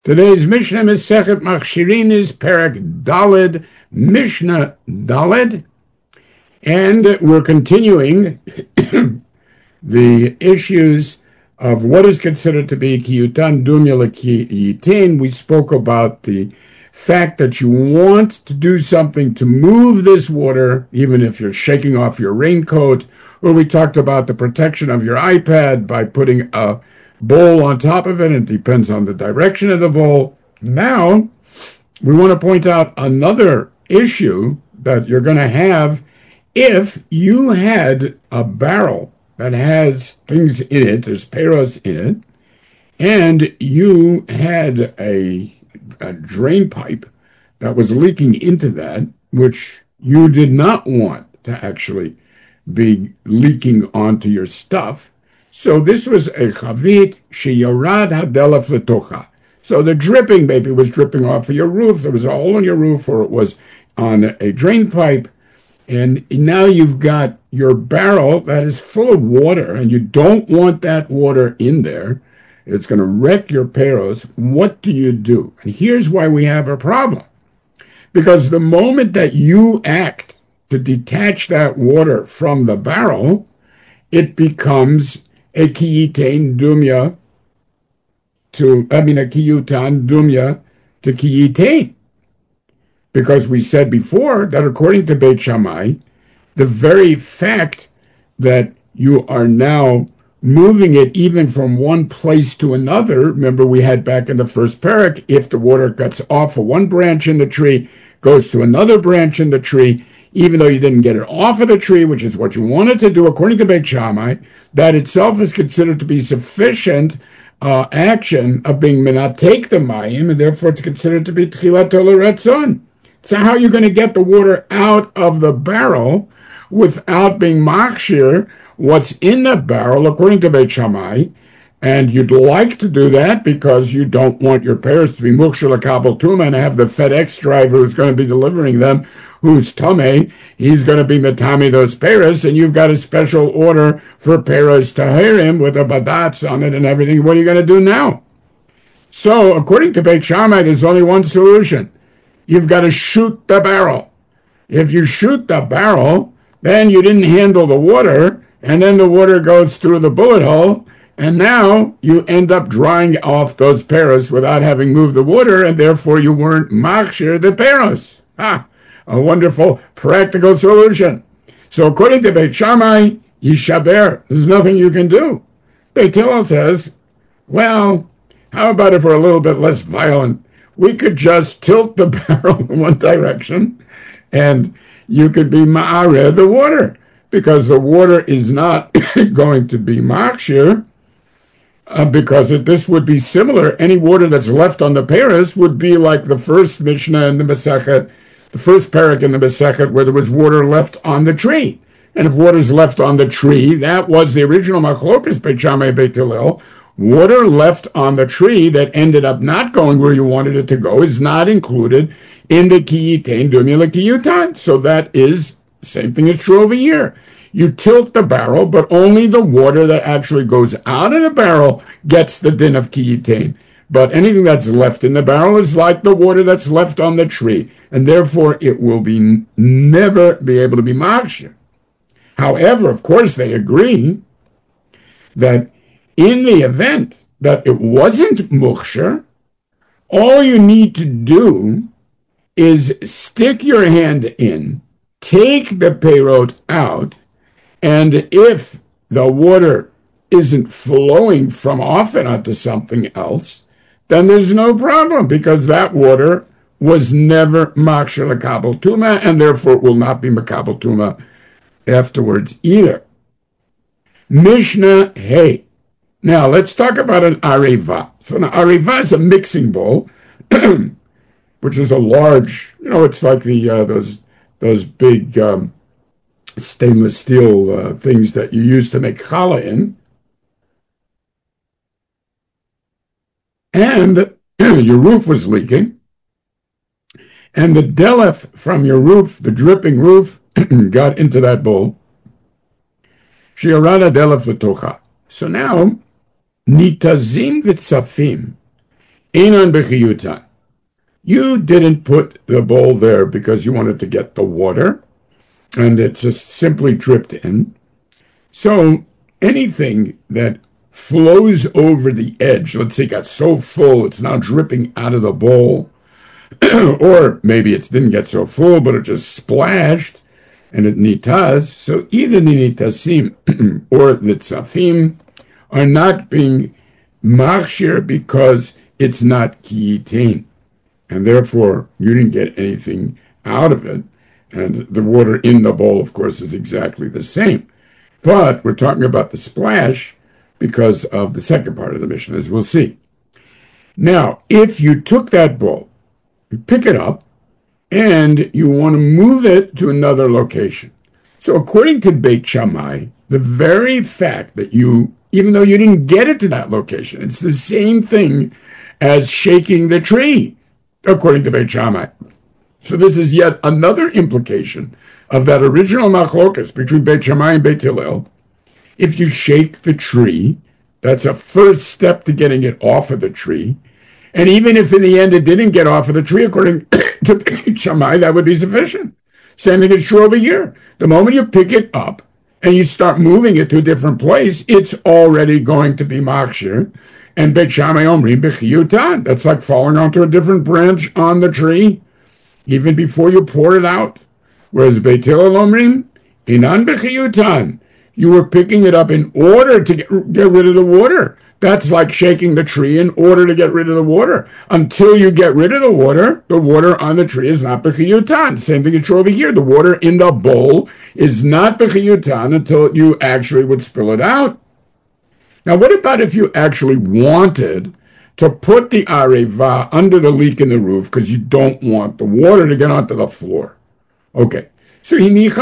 Today's Mishnah Masechet Machshirin is Perek Daled, Mishnah Daled, and we're continuing the issues of what is considered to be Kiyutan Dumya L'Kiyitin. We spoke about the fact that you want to do something to move this water, even if you're shaking off your raincoat, or we talked about the protection of your iPad by putting a bowl on top of it. It depends on the direction of the bowl. Now, we want to point out another issue that you're going to have if you had a barrel that has things in it, there's peros in it, and you had a drain pipe that was leaking into that, which you did not want to actually be leaking onto your stuff. So this was a chavit sheyorad hadelef letocha. So the dripping maybe was dripping off of your roof. There was a hole in your roof, or it was on a drain pipe. And now you've got your barrel that is full of water, and you don't want that water in there. It's going to wreck your peros. What do you do? And here's why we have a problem. Because the moment that you act to detach that water from the barrel, it becomes a kiyutan dumya to kiyitain. Because we said before that according to Beit Shammai, the very fact that you are now moving it even from one place to another, remember we had back in the first parak, if the water cuts off of one branch in the tree, goes to another branch in the tree, even though you didn't get it off of the tree, which is what you wanted to do according to Beit Shammai, that itself is considered to be sufficient action of being menatek the mayim, and therefore it's considered to be tchilat l'ratzon. So how are you going to get the water out of the barrel without being machshir what's in the barrel according to Beit Shammai? And you'd like to do that because you don't want your pears to be mukshir l'kabel tuma and have the FedEx driver who's going to be delivering them, who's tameh, he's going to be metami those pears, and you've got a special order for pears tahirim with a badatz on it and everything. What are you going to do now? So according to Beit Shammai, there's only one solution. You've got to shoot the barrel. If you shoot the barrel, then you didn't handle the water, and then the water goes through the bullet hole, and now you end up drying off those peros without having moved the water, and therefore you weren't machshir the peros. A wonderful practical solution. So according to Beit Shammai, yishaber, there's nothing you can do. Beit Hillel says, well, how about if we're a little bit less violent? We could just tilt the barrel in one direction, and you could be ma'areh the water, because the water is not going to be machshir, because this would be similar. Any water that's left on the peros would be like the first Mishnah in the Masechet, the first parak in the Masechet, where there was water left on the tree. And if water's left on the tree, that was the original machlokas Beit Shammai Beit Hillel. Water left on the tree that ended up not going where you wanted it to go is not included in the kiyutan dumya l'kiyutan. So that is, same thing is true over here. You tilt the barrel, but only the water that actually goes out of the barrel gets the din of kiyutan. But anything that's left in the barrel is like the water that's left on the tree, and therefore it will be never be able to be machshir. However, of course, they agree that in the event that it wasn't mukshir, all you need to do is stick your hand in, take the perot out, and if the water isn't flowing from off and onto something else, then there's no problem, because that water was never machshir l'kabel tuma, and therefore it will not be makabel tuma afterwards either. Mishnah Hey. Now, let's talk about an ariva. So an ariva is a mixing bowl, which is a large, it's like the those big stainless steel things that you use to make challah in. And your roof was leaking, and the delef from your roof, the dripping roof, got into that bowl. Shi'arada delef l'tocha. So now, nitazim v'tzafim Einan bechiyutan. You didn't put the bowl there because you wanted to get the water, and it just simply dripped in. So anything that flows over the edge, let's say it got so full it's now dripping out of the bowl, or maybe it didn't get so full, but it just splashed, and it nitas. So either the nitasim or the tzafim are not being machshir because it's not kiyitain, and therefore you didn't get anything out of it. And the water in the bowl, of course, is exactly the same. But we're talking about the splash because of the second part of the mission, as we'll see. Now, if you took that bowl, you pick it up, and you want to move it to another location. So according to Beit Shammai, the very fact that you, even though you didn't get it to that location, it's the same thing as shaking the tree, according to Beit Shammai. So this is yet another implication of that original machlokas between Beit Shammai and Beit Hillel. If you shake the tree, that's a first step to getting it off of the tree. And even if in the end it didn't get off of the tree, according to Beit Shammai, that would be sufficient. Same thing is true over here. The moment you pick it up and you start moving it to a different place, it's already going to be machshir. And Beit Shammai omrim b'chiyutan. That's like falling onto a different branch on the tree, even before you pour it out. Whereas Beit Hillel omrim, inan b'chiyutan. You were picking it up in order to get rid of the water. That's like shaking the tree in order to get rid of the water. Until you get rid of the water on the tree is not b'chiyutan. Same thing is true over here. The water in the bowl is not b'chiyutan until you actually would spill it out. Now, what about if you actually wanted to put the areva under the leak in the roof because you don't want the water to get onto the floor? Okay, so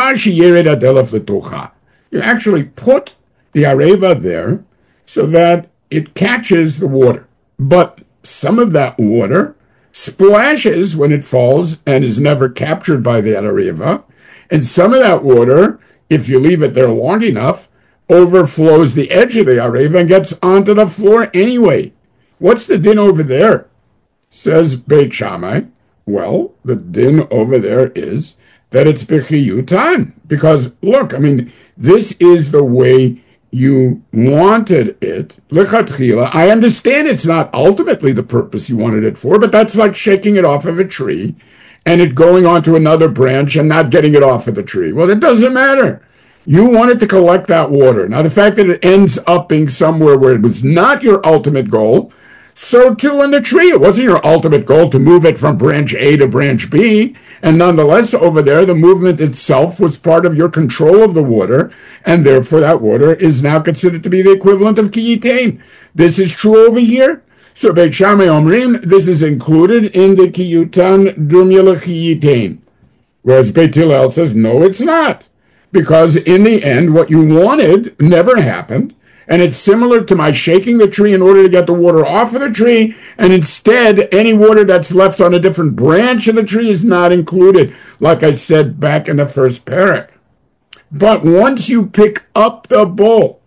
you actually put the areva there so that it catches the water. But some of that water splashes when it falls and is never captured by the areva. And some of that water, if you leave it there long enough, overflows the edge of the areva and gets onto the floor anyway. What's the din over there? Says Beit Shammai. Well, the din over there is that it's b'chiyutan. Because, look, this is the way you wanted it. Lechatchila. I understand it's not ultimately the purpose you wanted it for, but that's like shaking it off of a tree and it going onto another branch and not getting it off of the tree. Well, it doesn't matter. You wanted to collect that water. Now, the fact that it ends up being somewhere where it was not your ultimate goal, so too in the tree. It wasn't your ultimate goal to move it from branch A to branch B. And nonetheless, over there, the movement itself was part of your control of the water. And therefore, that water is now considered to be the equivalent of kiyitain. This is true over here. So Beit Shammai omrim, this is included in the kiyutan dumya lechiyitain. Whereas Beit Hillel says, no, it's not. Because in the end, what you wanted never happened. And it's similar to my shaking the tree in order to get the water off of the tree. And instead, any water that's left on a different branch of the tree is not included, like I said back in the first parak. But once you pick up the bowl,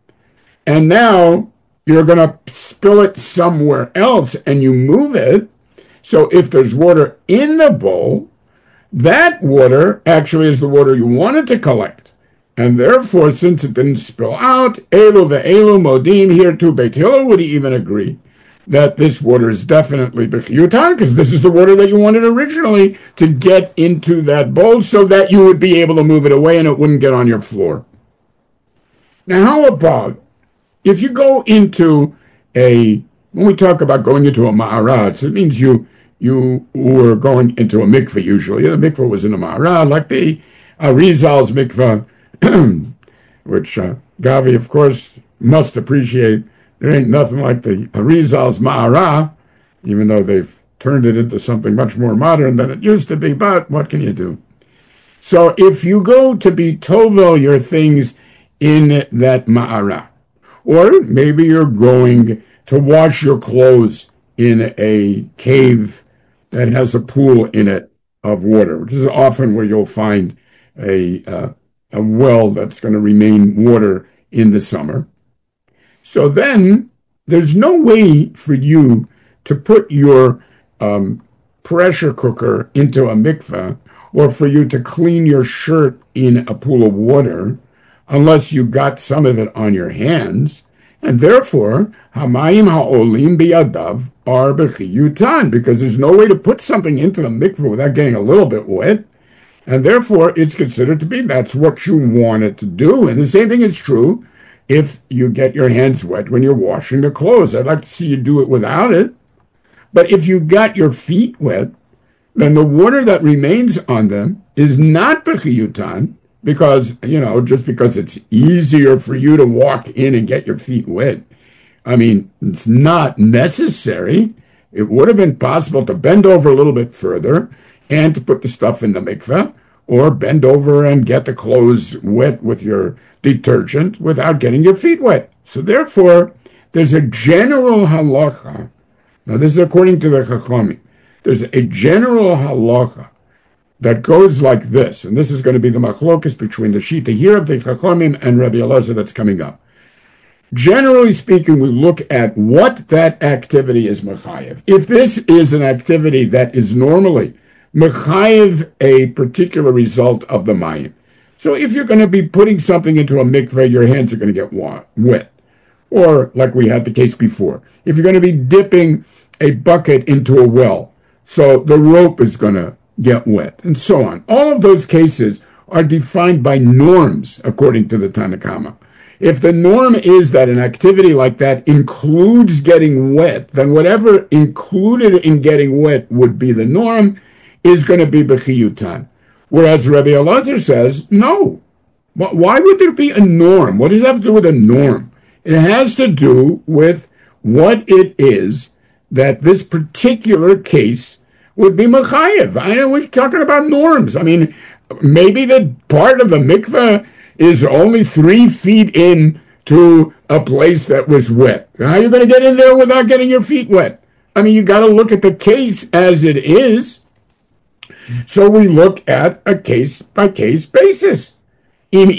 and now you're going to spill it somewhere else and you move it, so if there's water in the bowl, that water actually is the water you wanted to collect. And therefore, since it didn't spill out, Elu ve'elu modim, here too, Beit Hillel would even agree that this water is definitely b'chiyutan, because this is the water that you wanted originally to get into that bowl so that you would be able to move it away and it wouldn't get on your floor. Now, how about if you go into when we talk about going into a ma'arat, so it means you were going into a mikveh usually. The mikveh was in a ma'arat, like the Arizal's mikveh, which Gavi, of course, must appreciate. There ain't nothing like the Arizal's Ma'ara, even though they've turned it into something much more modern than it used to be, but what can you do? So if you go to be tovel your things in that Ma'ara, or maybe you're going to wash your clothes in a cave that has a pool in it of water, which is often where you'll find a well that's going to remain water in the summer. So then there's no way for you to put your pressure cooker into a mikveh, or for you to clean your shirt in a pool of water, unless you got some of it on your hands. And therefore, hamayim ha'olim biyadav are b'chiyutan, because there's no way to put something into the mikveh without getting a little bit wet. And therefore, it's considered to be that's what you want it to do. And the same thing is true if you get your hands wet when you're washing the clothes. I'd like to see you do it without it. But if you got your feet wet, then the water that remains on them is not b'chiyutan, because, just because it's easier for you to walk in and get your feet wet. I mean, it's not necessary. It would have been possible to bend over a little bit further and to put the stuff in the mikveh, or bend over and get the clothes wet with your detergent without getting your feet wet. So therefore, there's a general halacha. Now, this is according to the Chachamim. There's a general halacha that goes like this, and this is going to be the machlokas between the Shita here of the Chachamim and Rabbi Elazar that's coming up. Generally speaking, we look at what that activity is mechayev. If this is an activity that is normally mechayev a particular result of the mayim, so if you're going to be putting something into a mikveh, your hands are going to get wet. Or, like we had the case before, if you're going to be dipping a bucket into a well, so the rope is going to get wet, and so on. All of those cases are defined by norms, according to the Tanna Kama. If the norm is that an activity like that includes getting wet, then whatever included in getting wet would be the norm is going to be b'chiyutan. Whereas Rabbi Elazar says, no. Why would there be a norm? What does it have to do with a norm? It has to do with what it is that this particular case would be mechayev. I know we're talking about norms. I mean, maybe the part of the mikveh is only 3 feet in to a place that was wet. How are you going to get in there without getting your feet wet? I mean, you got to look at the case as it is. So we look at a case-by-case basis. I mean,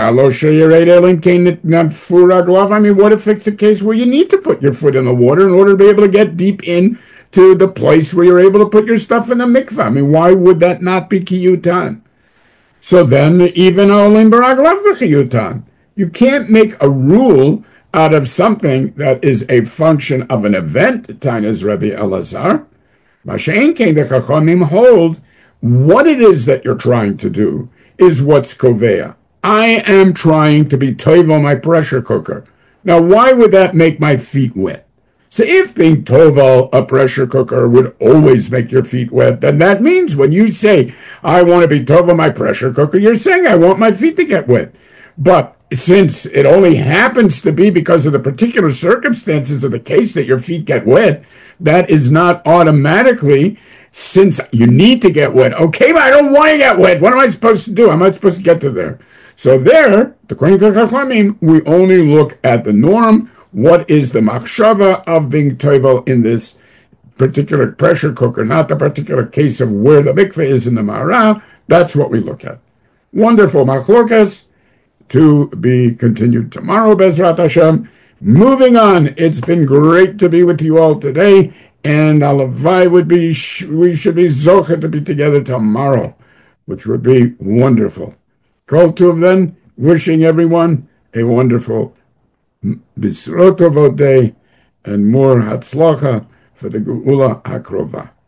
what if it's a case where you need to put your foot in the water in order to be able to get deep in to the place where you're able to put your stuff in the mikvah? I mean, why would that not be kiyutan? So then, even olim baraglav b'chiyutan. You can't make a rule out of something that is a function of an event, Tainas Rabbi Elazar. Masha'en kein, the Chachamim hold what it is that you're trying to do is what's kovea. I am trying to be toivo my pressure cooker. Now, why would that make my feet wet? So if being tovel a pressure cooker would always make your feet wet, then that means when you say, I want to be tovel my pressure cooker, you're saying I want my feet to get wet. But since it only happens to be because of the particular circumstances of the case that your feet get wet, that is not automatically, since you need to get wet. Okay, but I don't want to get wet. What am I supposed to do? How am I supposed to get to there? So there, according to Chachamim, we only look at the norm. What is the machshava of being tovel in this particular pressure cooker, not the particular case of where the mikveh is in the Ma'ara? That's what we look at. Wonderful machlokas, to be continued tomorrow, Bezrat Hashem. Moving on, it's been great to be with you all today, and Alavai would be, we should be zocher to be together tomorrow, which would be wonderful. Kol Tuv then, wishing everyone a wonderful Bisrotovot day and more Hatzlacha for the Geula Hakrova.